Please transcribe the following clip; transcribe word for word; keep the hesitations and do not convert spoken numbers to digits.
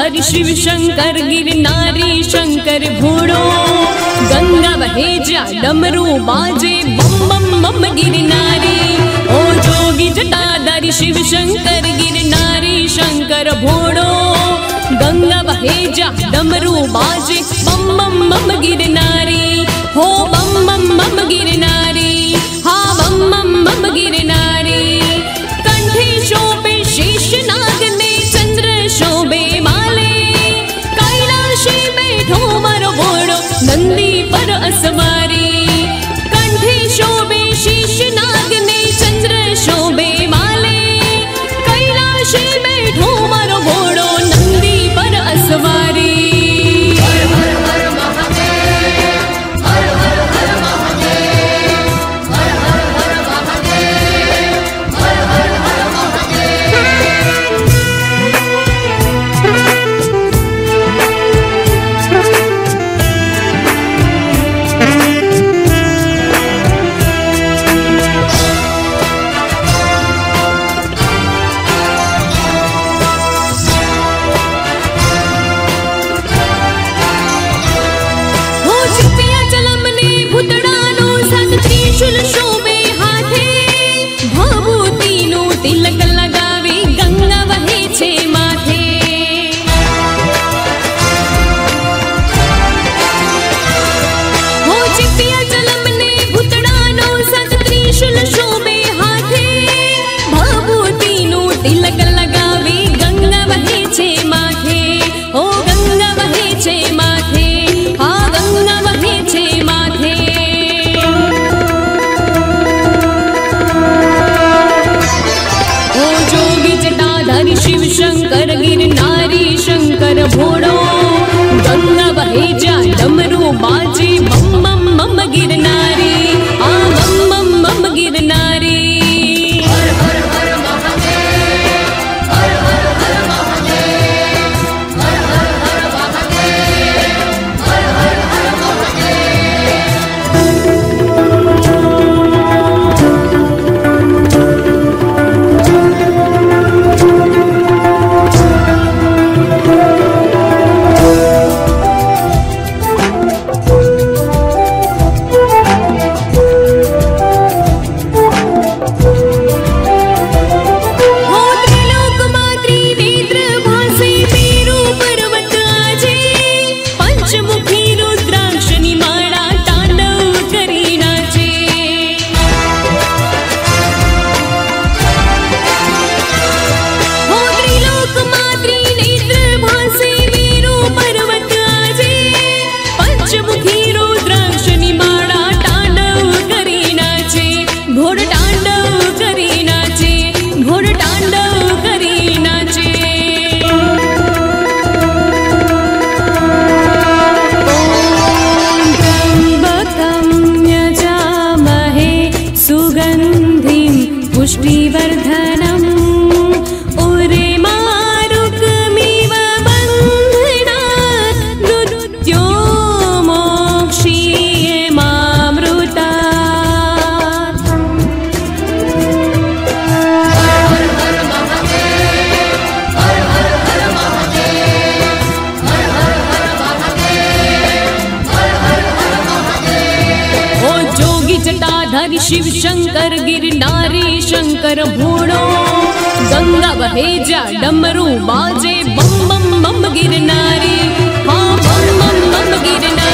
जटाधारी शिव शंकर गिरनारी शंकर भोड़ो। गंगा बहे जा डमरू बाजे बम बम बम गिरनारी। ओ जोगी जटाधारी शिव शंकर गिरनारी शंकर भोड़ो। गंगा बहे जा डमरू बाजे बम बम बम गिरनारी। हो बम बम बम गिरनारी, हाँ बम बम बम गिरनारी। कंठे शोभे शेष नाग ने चंद्र शोभे माले। कैलाशी बैठो मारो घोड़ो नंदी पर असवारी। कंठे शोभे शेष नाग ने चंद्र शोभे माले। कैलाशी बैठो मारो घोड़ो नंदी पर असवारी। शिव शंकर गिरनारी शंकर भोड़ो। गंगा बहे जा डमरू बाजे बम बम बम गिरनारी। आ बम बम बम गिरनारी। पुष्टिवर्धनम् उरे मारुकमिव बन्धनात् मृत्यो मोक्षीये मामृतात्। ओ जोगी जटाधारी शिव शंकर गिरनारी शंकर भोड़ो। गंगा बहे जा डमरू बाजे बम बम बम गिरनारी। हाँ बम बम बम गिरनारी।